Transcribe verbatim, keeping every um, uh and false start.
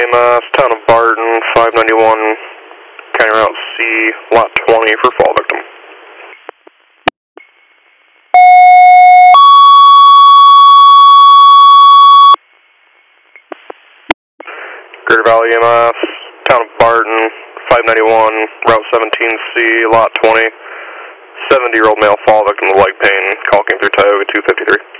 E M S, Town of Barton, five ninety-one, County Route C, Lot twenty for fall victim. Greater Valley E M S, Town of Barton, five ninety-one, Route seventeen C, Lot twenty, seventy-year-old male fall victim with leg pain, call came through Tioga two fifty-three.